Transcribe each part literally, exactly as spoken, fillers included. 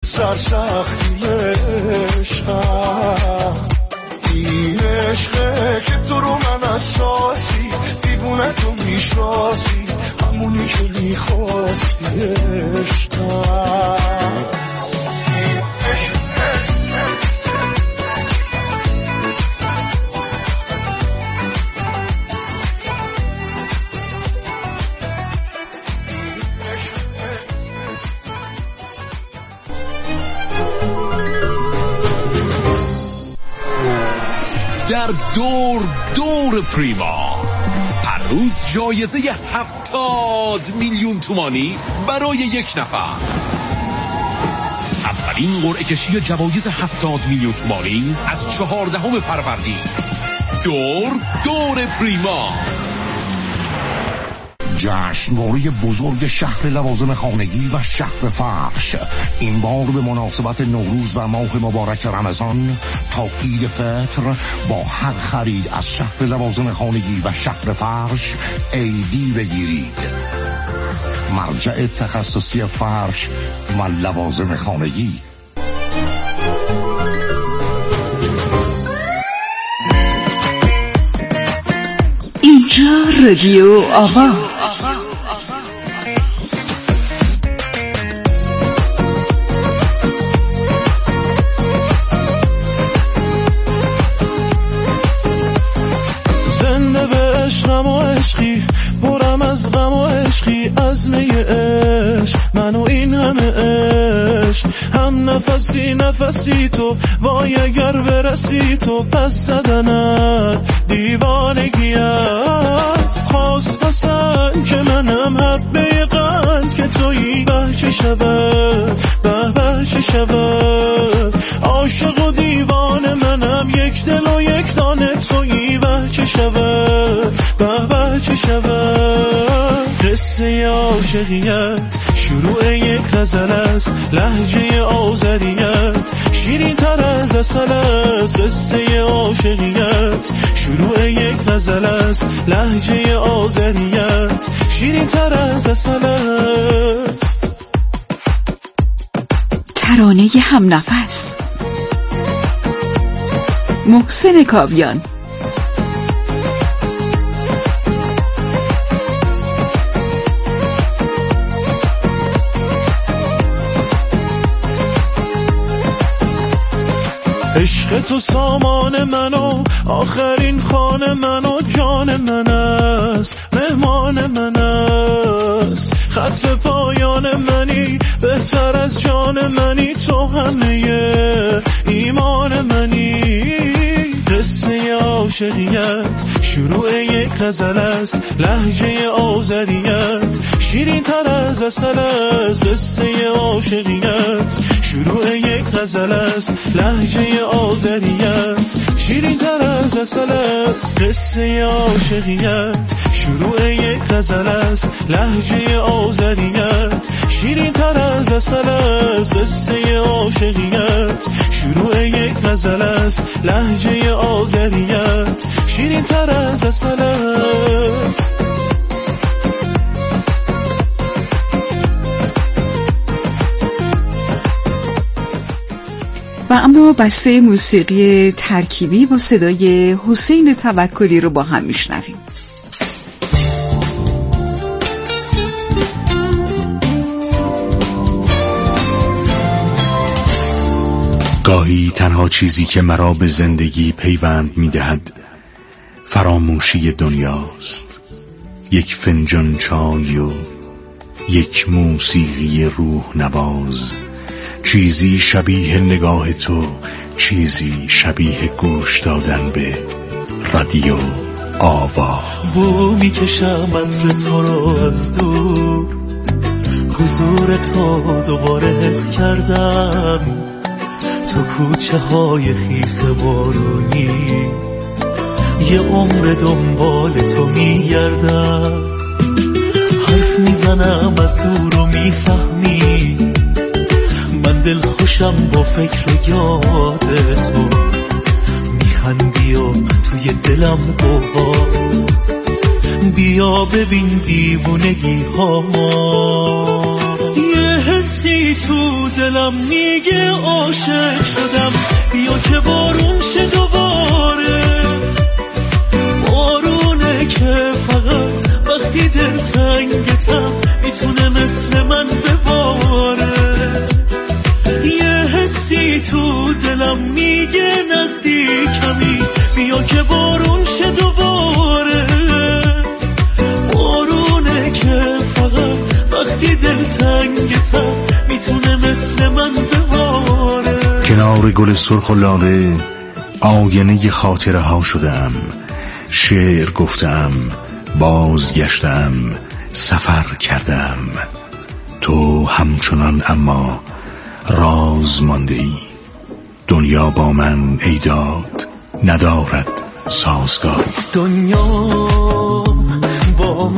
سرسختی عشقم، این عشقه که تو رو من اساسی دیوونه تو میشناسی، همونی که میخواستی عشقم. در دور دور پریما هر روز جایزه هفتاد میلیون تومانی برای یک نفر. اولین قرعه کشی جوایز هفتاد میلیون تومانی از چهاردهم فروردین. دور دور پریما. جشنواره بزرگ شهر لوازم خانگی و شهر فرش، این بار به مناسبت نوروز و ماه مبارک رمضان تا عید فطر با هر خرید از شهر لوازم خانگی و شهر فرش ایدی بگیرید. مرجع تخصصی فرش و لوازم خانگی. اینجا رادیو آوا. زنده به عشقم و عشقی، برم از غم و عشقی، از می عشق من و این همه عشق، هم نفسی نفسی تو، وای اگر برسی تو، پس زدنت دیوانگی است. خواست پسند که منم حبه قند که تویی، به چه شود به به چه شود، عاشق و دیوان منم، یک دل و یک دانه تویی، به چه شود به به چه شود. قصه عاشقیت شروع یک غزل است، لهجه آذریت شیرین تر از عسل است. قصه عاشقیت شروع یک غزل است، لهجه آذریت شیرین تر از عسل است. ترانه هم نفس، محسن کاویان. عشق تو سامان منو، آخرین خانه منو، جان من است، مهمان من است. خط پایان منی، بهتر از جان منی، تو همه ایمان منی. قصه عاشقیت شروع یک غزل است، لهجه آذریت شیرین تر از عسل است. قصه عاشقیت شروع یک غزل است، لهجه آذریت شیرین تر از عسل است. قصه عاشقیت شروع یک غزل است، لهجه آذریت شیرین تر از عسل است. قصه عاشقیت شروع یک غزل است، لهجه آذریت شیرین تر از عسل است. و اما بسته موسیقی ترکیبی با صدای حسین توکلی رو با هم میشنویم. گاهی تنها چیزی که مرا به زندگی پیوند می‌دهد فراموشی دنیاست. یک فنجان چای و یک موسیقی روح نواز، چیزی شبیه نگاه تو، چیزی شبیه گوش دادن به رادیو آوا. بو میکشم عطر تو رو از دور، حضور تو دوباره حس کردم، تو کوچه های خیس بارونی، یه عمر دنبال تو میگردم. حرف میزنم از دور و میفهمی، من دل خوشم با فکر یاد تو، میخندی و توی دلم قوهاست. بیا ببین دیوونگی ها، یه حس حسی تو دلم میگه عاشق شدم، بیا که بارون شه دوباره. بارونه که فقط وقتی دل تنگتم میتونه مثل من بباره. یه حسی تو دلم میگه نزدیکمی، بیا که بارون شه دوباره. بارونه که فقط وقتی دل تنگتم میتونه مثل من بباره. کنار گل سرخ و لاله آینه خاطره ها شدم، شعر گفتم، بازگشتم، سفر کردم. تو همچنان اما راز مانده ای. دنیا با من ای داد ندارد سازگاری. دنیا با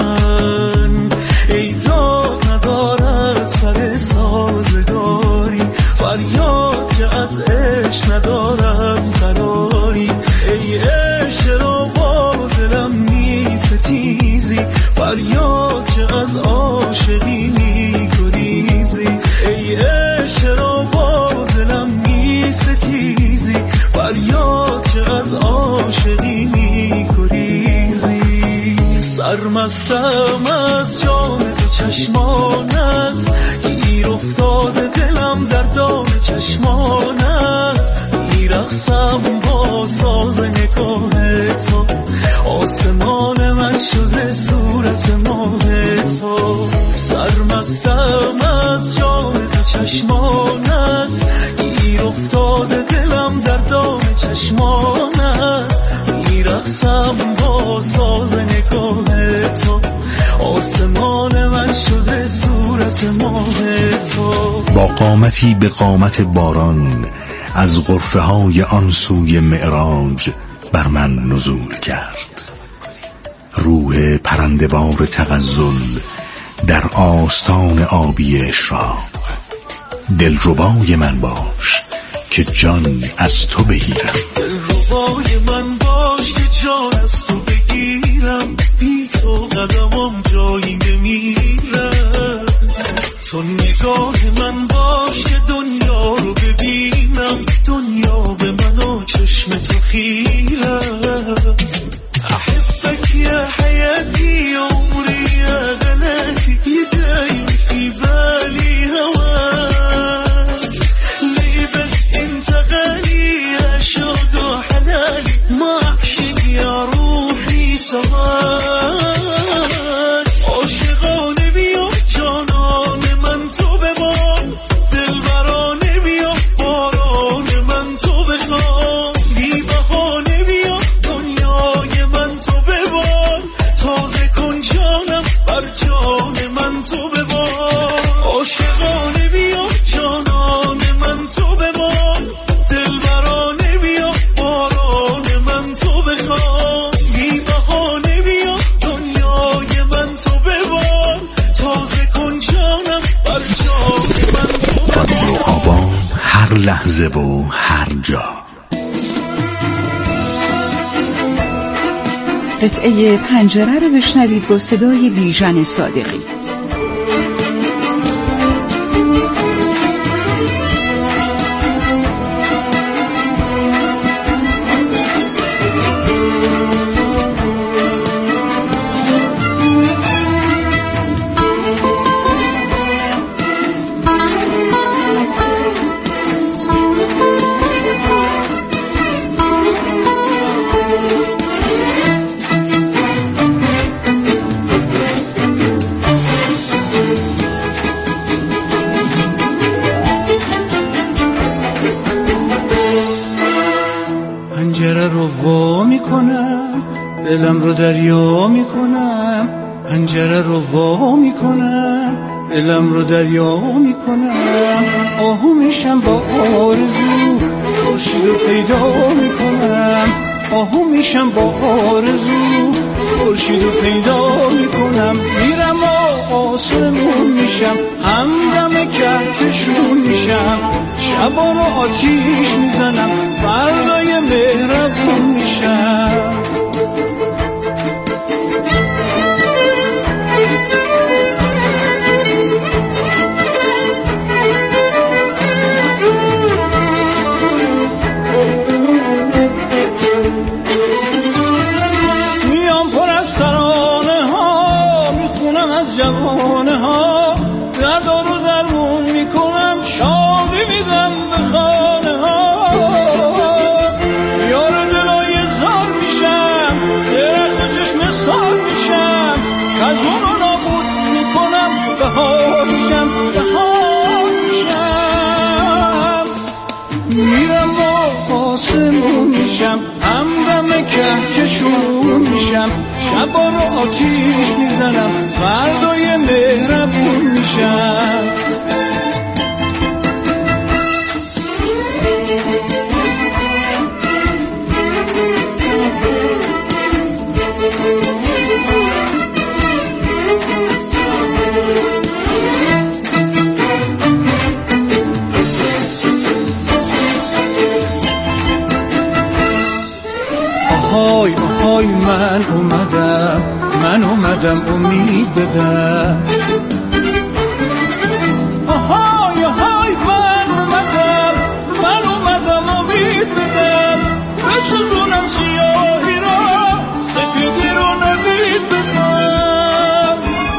من ای داد ندارد سر سازگاری. فریاد که از عشق ندارم قراری. ای عشق را با دلم می ستیزی، فریاد که از عاشقی می گریزی. ای عشق را با دلم می ستیزی، فریاد که از عاشقی می گریزی. سرمستم از جام تو چشمانت، گیر افتاده دلم در دام چشمانت. میرقصم با ساز نگاه تو، آسمان من شده صورت ماه تو. سرمستم از جام تو چشمانت، گیر افتاده دلم در دام چشمانت. میرقصم با ساز نگاه تو، آسمان من شده صورت ماه تو. با قامتی به قامت باران از غرفه های آن سوی معراج بر من نزول کرد. روح پرنده‌وار تغزل در آستان آبی اشراق. دلربای من باش که جان از تو بگیرم. دلربای من باش که جان از تو بگیرم. بی تو قدمم جایی نمیرم. تو نگاه من باش که دنیا رو ببینم. دنیا به من و چشم تو خیرم. احبك يا حياتي عمري يا غلاتي، دايم في بالي هواك. ليه بس انت غالي يا شوق وحلالي، ما اعشق يا روحي سواك. عاشقانه بیا جانان من تو بمان، دلبرانه بیا باران من تو بخوان. بی بهانه بیا دنیای من تو ببان، تازه کن جانم بر جان من تو ببان. عاشقانه بیا جانان من تو بمان، دلبرانه بیا باران من تو بخوان. بی بهانه بیا دنیای من تو ببان، تازه کن جانم بر جان من تو رادیو آبان، هر لحظه و هر جا. قطعه پنجره رو بشنوید با صدای بیژن صادقی. پنجره رو وا میکنم، دلم رو دریا میکنم. پنجره رو وا میکنم، دلم رو دریا میکنم. آهو میشم با آرزو، خورشید رو پیدا میکنم. آهو میشم با آرزو، خورشید رو پیدا میکنم. میرم و آسمون میشم، همدم کهکشون میشم. شبا رو آتیش میزنم، فردای مهربون میشم. میشم، شبا رو آتیش میزنم، فردای مهربون میشم. آهای آهای من اومدم، من اومدم امید بدم. آهای آهای من اومدم، من اومدم امید بدم. بسوزونم سیاهی را، سپیدی رو نوید بدم.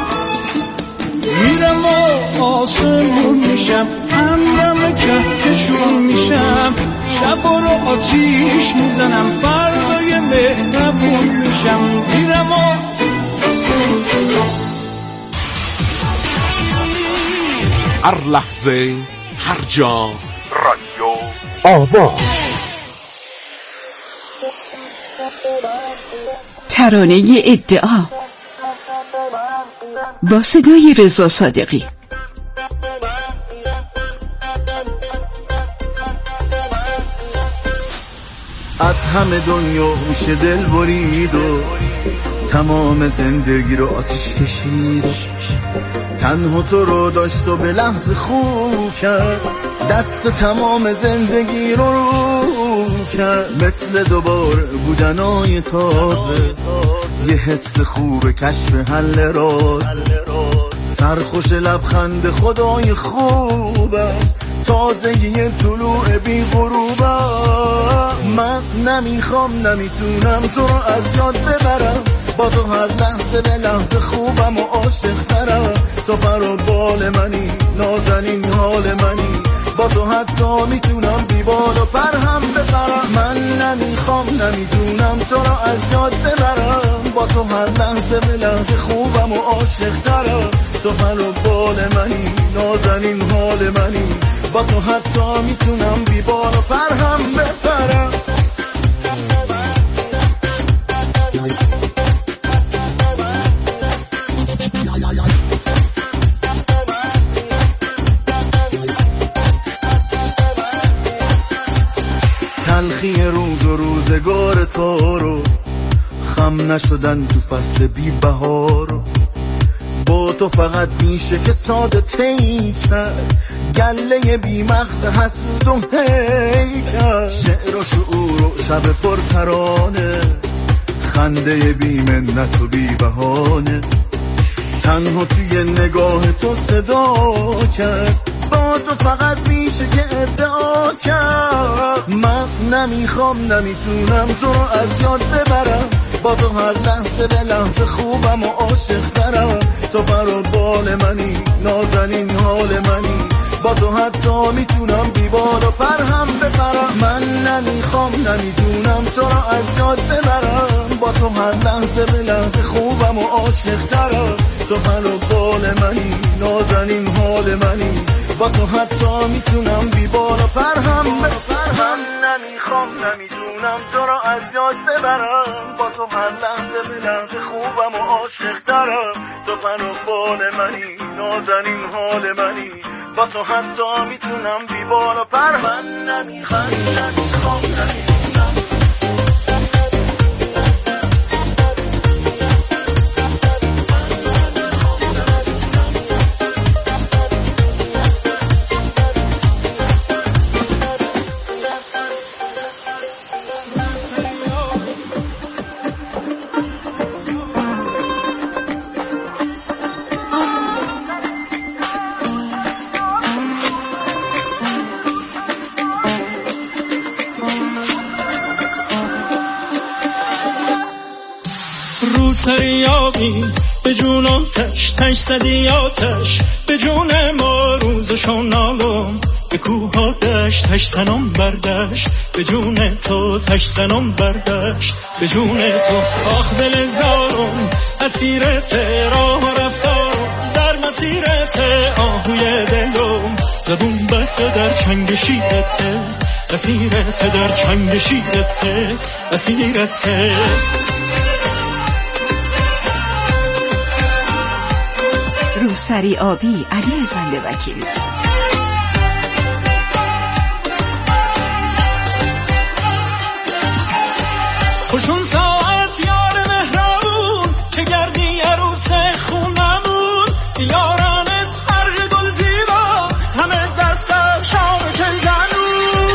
میرم و آسمون میشم، همدم کهکشون میشم، شبا رو آتیش میزنم، فردای مهربون میشم. میرم و هر لحظه هر جا رادیو آوا. ترانه ادعا با صدای رضا صادقی. از همه دنیا میشه دل برید و تمام زندگی رو آتیش کشید. تنها تو رو داشت و به لحظه خوب کرد، دست تمام زندگی رو رو کرد. مثل دوباره بودنای تازه، یه حس خوب کشف حل راز. سرخوش لبخند خدای خوبه، تازگی طلوع بی غروبه. من نمیخوام نمیتونم تو رو از یاد ببرم، با تو هر لحظه به لحظه خوبم و عاشق ترم. تو پر و بال منی، نازنین حال منی، با تو حتی میتونم بیبال و پر هم بپرم. من نمیخوام نمیتونم تو رو از یاد ببرم، با تو هر لحظه به لحظه خوبم و عاشق ترم. تو پر و بال منی، نازنین حال منی، با تو حتی میتونم بیبال و پر هم بپرم. تلخی روز و روزگار تو رو، خم نشدن تو فصل بی بهار. با تو فقط میشه که ساده تی کرد، گله بی مغز حسود و هی کرد. شعر و شعور و شب پر ترانه، خنده بی منت و بی بهانه. تنها توی نگاه تو صدا کرد، با تو فقط میشه که ادعا کرد. من نمیخوام نمیتونم تو رو از یاد ببرم، با تو هر لحظه به لحظه خوبم و عاشق ترم. تو پر و بال منی، نازنین حال منی، با تو حتی میتونم بیبال و پر هم بپرم. من نمیخوام نمیتونم تو رو از یاد ببرم، با تو هر لحظه به لحظه خوبم و عاشق ترم. تو پر و بال منی، نازنین حال منی، با تو حتی میتونم بیبال و پر هم بپرم. من نمیخوام نمیتونم تو رو از یاد ببرم، با تو هر لحظه به لحظه خوبم و عاشق ترم. تو پر و بال منی، نازنین حال منی، با تو حتی میتونم بیبال و پر. من نمیخوام نمیخوام نمیتونم. سریابی به جون آتش، تش زدی آتش به جون ما. روزشو نالم به کوه ها دشت، تش زنم بردشت به جون تو، تش زنم بردشت به جون تو. آخ دل زارم اسیرت، راه و رفتارم در مسیرت. آهوی دلم زبون بسته در چنگ شیرت، اسیرت در چنگ شیرت، اسیرت. روسری آبی، علی زنده وکیل. خوشون ساعت یار مهربون که گردی عروس خونمون، یارانت هر گل زیبا همه دستم شام چل زنون.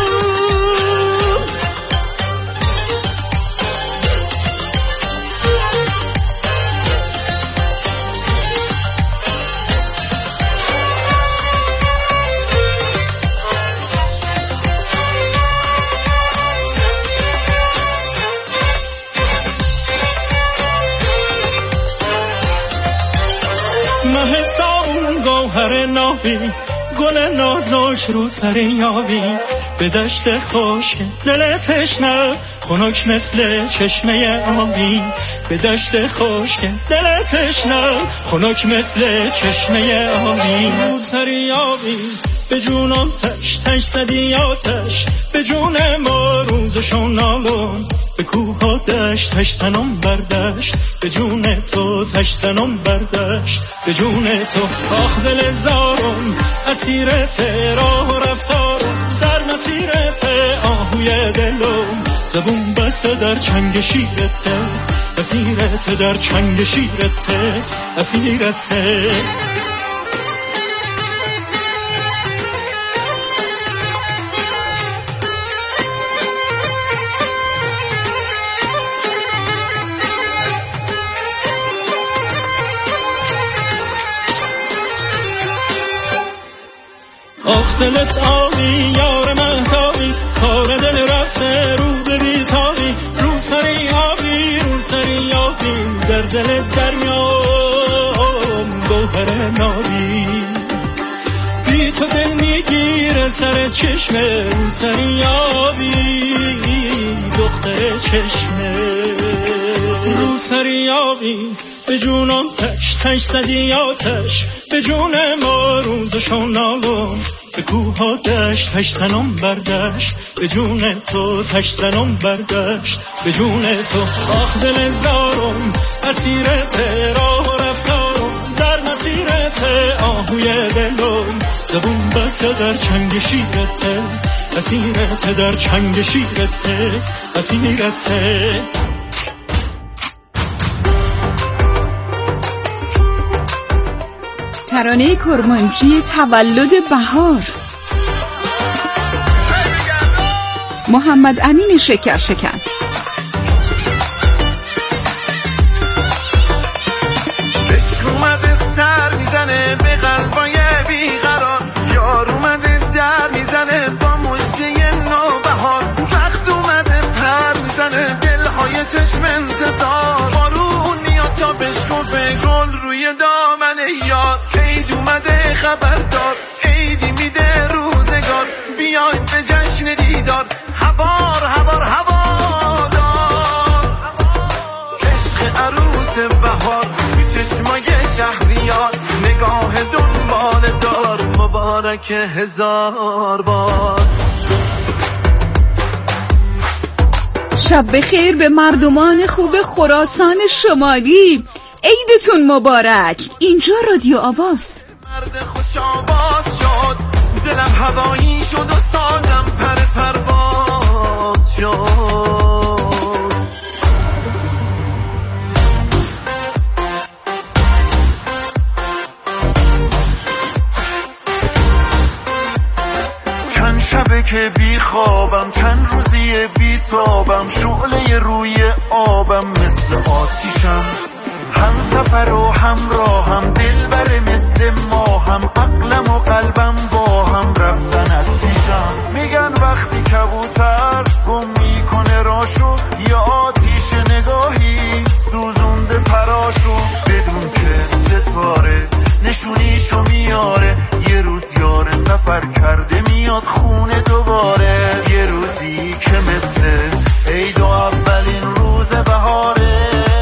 مهتابون گوهر نابی، گل نازک رو سر یابی، به دشت خوش دل تشنه خنک مثل چشمه آبی، به دشت خوش دل تشنه خنک مثل چشمه آبی. رو سر یابی به جونم تش تش زدی آتش، به جون ما روزشون نالون، به کوه ها دشت تش سنم بردشت، به جون تو تش سنم بردشت، به جون تو. آخ دل زارم اسیرت راه و رفتارم، در مسیرت آهوی دلم، زبون بسته در چنگ شیرت، اسیرت در چنگ شیرت، اسیرت. آخ دلت آبی یار مهتابی، کار دل رفته رو به بیتابی، رو سری آبی رو سری آبی، در دل دریام گوهر نابی. بی تو دل میگیره سر چشمه، رو سری آبی دختر چشمه، رو سری آبی به جونم تش تش زدی آتش، به جون ما روزشون نالون، به کوه ها دشت تش سنم بردشت، به جون تو تش سنم بردشت، به جون تو. آخ دل زارم اسیرت راه و رفتارم، در مسیرت آهوی دلم، زبون بسته در چنگ شیرت، اسیرت در چنگ شیرت، اسیرت. ترانه کرمانچی تولد بهار، محمد امین شکر شکن. عشق اومده سر میزنه به قلبای بیقرار، یار اومده در میزنه با مژده نوبهار، وقت اومده پر میزنه دلهای چشم انتظار، بارون میاد تا بشکفه گل روی دامن یار. عید اومده خبردار، عیدی میده روزگار، بیاین به جشن دیدار، هوار هوار هوادار. عشق عروس بهار تو چشمای شهریار، نگاه دنبال دار، مبارک هزار بار. شب بخیر به مردمان خوب خراسان شمالی، عیدتون مبارک. اینجا رادیو آواست. مرد خوش آواز شد، دلم هوایی شد و سازم پر پرواز شد. چند شبه که بی خوابم، چند روزی بی تابم، شعله روی آبم مثل آتیشم، هم سفر و همراهم، دلبر مثل ما هم، عقلم و قلبم با هم رفتن از پیشم. میگن وقتی کبوتر گم میکنه راشو، یا آتیش نگاهی سوزونده پراشو، بدون که ستاره نشونیشو میاره، یه روز یار سفر کرده میاد خونه دوباره، یه روزی که مثل عید و اولین روز بهاره.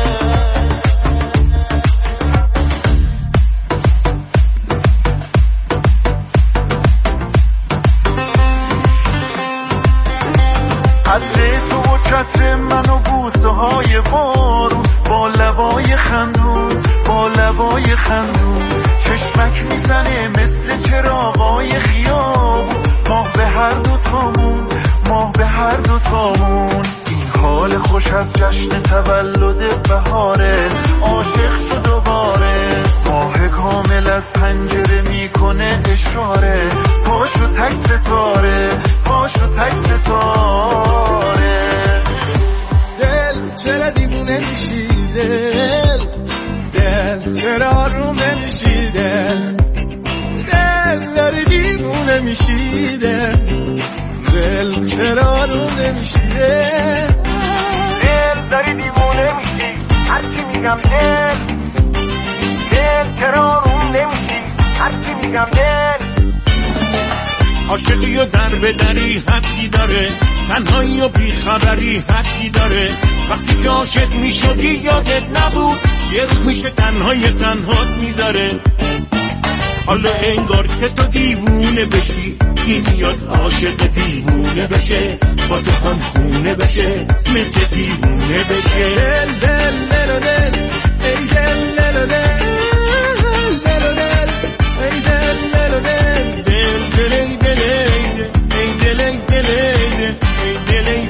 عطر تو و چتر من و بوسه های بارون، با لبای خندون با لبای خندون، چشمک میزنه مثل چراغای خیابون، ماه به هر دوتامون، ماه به هر دوتامون. این حال خوش از جشن تولد بهاره، عاشق شد دوباره. ماه کامل از پنجره میکنه اشاره، پاشو تک ستاره، پاشو تک ستاره. دل چرا دیوونه میشی دل، دل چرا آروم نمیشی دل، دل داری دیوونه میشی دل، دل چرا آروم نمیشی دل، دل داری دیوونه میشی هرچی میگم دل، دل چرا آروم نمیشی هرچی میگم دل. عاشقی و در به دری حدی داره، تنهایی و بیخبری حدی داره. وقتی که عاشق میشدی یادت نبود، یه روز میشه تنهای تنهات میذاره. حالا انگار که تو دیوونه بشی، این میاد عاشق دیوونه بشه، با تو هم خونه بشه، مثل دیوونه بشه. دل دل دل دل ای دل دل دل دل دل ای دل دل دل دل دل دل ای دل دل ای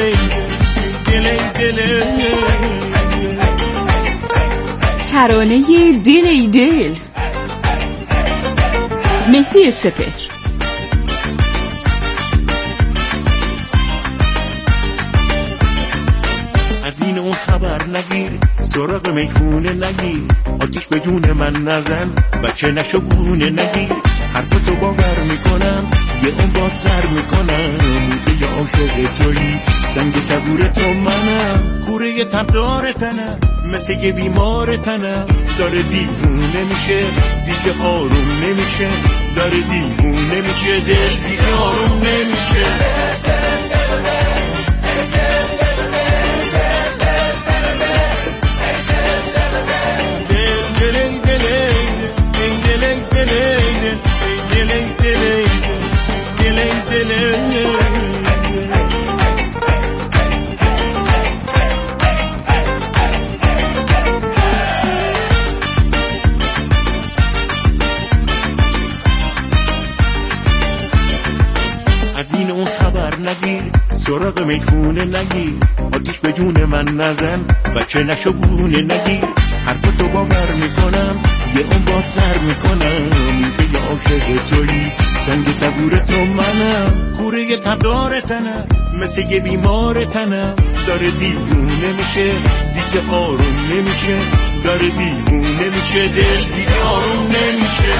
دل دل دل. ترانه دل ای دل، مهدی سپهر. از این اون خبر نگیر، سراغ میخونه نگیر، آتیش به جون من نزن، بچه نشو بونه نگیر. حرف تو باور میکنم، یه اون باد سر میکنم، که یه عاشق تویی، سنگ صبور تو منم. کوره تبدار تنم، مثل یه بیمار تنم، داره دیوونه میشه دیگه آروم نمیشه، داره دیوونه میشه دل دیگه آروم نمیشه. از این اون خبر نگیر، سراغ میخونه نگیر، آتیش به جون من نزن، بچه نشو بونه نگیر. حرف تو باور میکنم، یه اون باد سر میکنم، که یه عاشق تویی، سنگ صبور تو منم. کوره تبدار تنم، مثل یه بیمار تنم، داره دیوونه میشه دیگه آروم نمیشه، داره دیوونه میشه دل دیگه آروم نمیشه.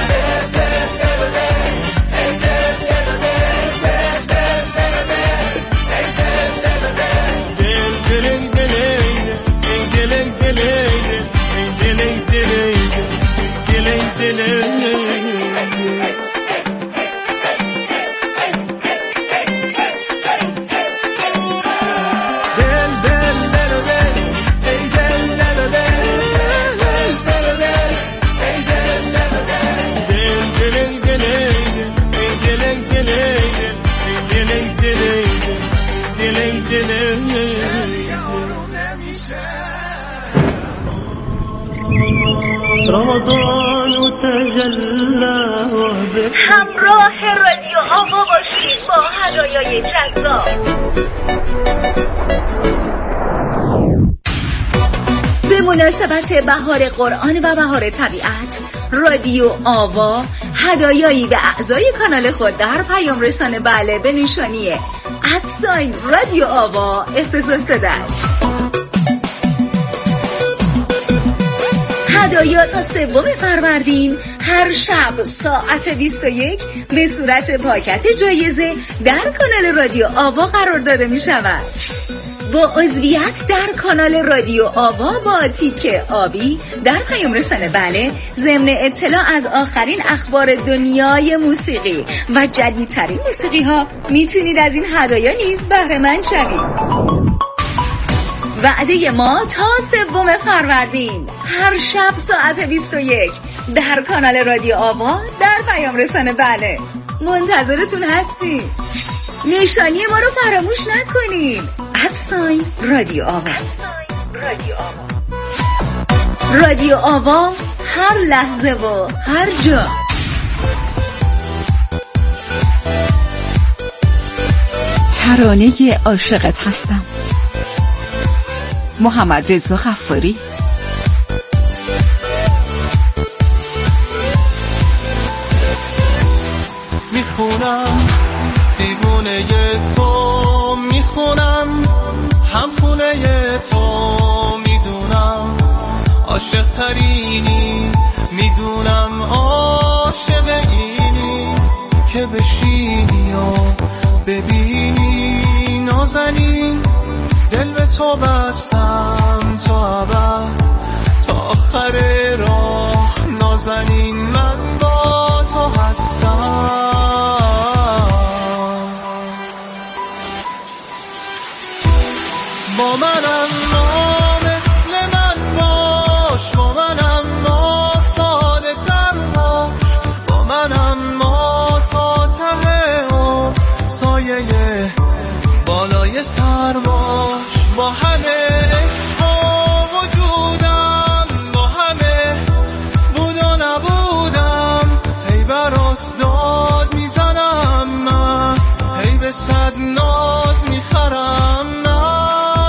همراه رادیو آوا باشید با هدایای جذاب. به مناسبت بهار قرآن و بهار طبیعت، رادیو آوا هدایایی به اعضای کانال خود در پیام رسان بله به نشانی ادساین رادیو آوا اختصاص داده است. هدایا تا سوم فروردین هر شب ساعت بیست و یک به صورت پاکت جایزه در کانال رادیو آوا قرار داده می شود. با عضویت در کانال رادیو آوا با تیک آبی در پیام رسانه بله، ضمن اطلاع از آخرین اخبار دنیای موسیقی و جدیدترین موسیقی ها میتونید از این هدایا نیز بهره مند شوید. وعده ما تا سوم فروردین هر شب ساعت بیست و یک در کانال رادیو آوا در پیام رسانه بله، منتظرتون هستیم. نشانی ما رو فراموش نکنید، ادساین رادیو آوا. رادیو آوا هر لحظه و هر جا. ترانه عاشقت هستم، محمد رضا غفاری. میخونم دیوونه تو، میخونم همخونه تو، میدونم عاشق ترینی، میدونم عاشق اینی که بشینی و ببینی نازنین. دل به تو بستم تا ابد، تا آخر راه نازنین من با تو هستم. با منم ما مثل من باش، با منم ما ساده تر باش، با منم ما تا ته و سایه بالای سر باش. با همه عشق و وجودم، با همه بود و نبودم، هی برات داد میزنم من، هی به صد ناز میخرم من.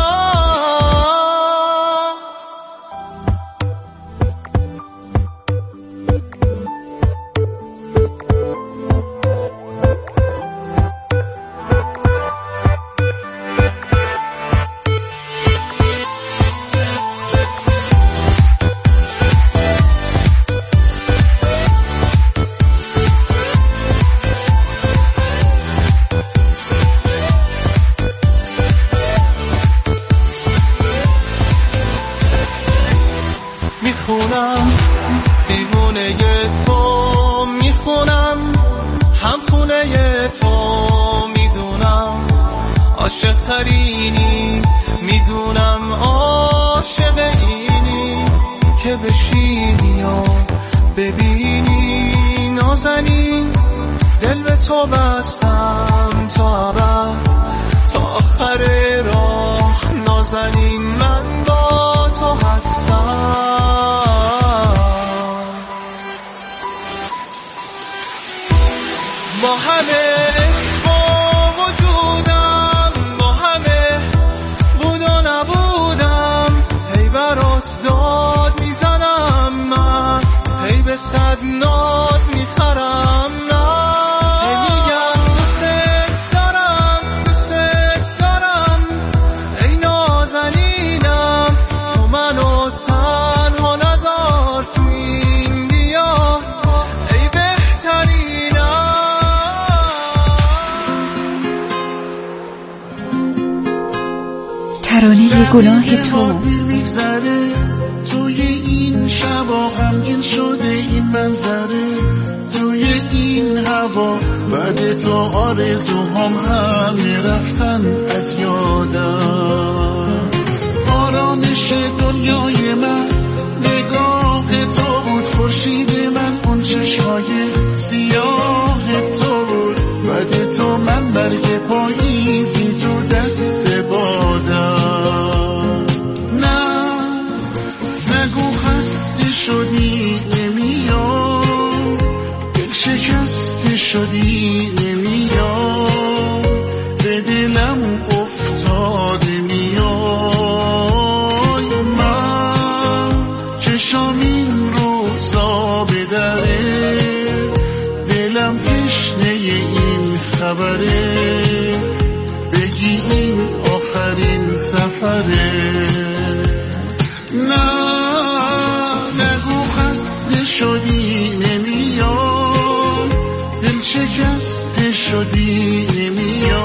میخونم دیوونه تو، میخونم همخونه تو، میدونم عاشق ترینی، میدونم عاشق اینی که بشینی و ببینی نازنین. دل به تو بستم تا ابد، تا آخر راه نازنین من با تو هستم. با همه عشق و وجودم، با همه بود و نبودم، هی برات داد میزنم من، هی به صد ناز میخرم من. هی میگم دوست دارم، دوست دارم، ای نازنینم، تو منو تنها نذار تو این دیار، ای بهترینم. ترانه گناه تو. میگذره توی این شبا، غمگین شده این منظره، توی این هوا بعد تو آرزوهام همه رفتن از یادم. آرامش دنیای من نگاه تو بود، خورشید من اون چشمای سیاه تو بود، بعد تو من برگ پاییزی تو دست بادم. نه نگو خسته شدی نمیاد، دل شکسته شدی نمیاد، به دلم افتاده میای. من چشام این روزا بدره، دلم تشنه این خبره، بگی این آخرین سفره. نه نگو خسته شدی نمیاد، دل شکسته شدی نمیاد.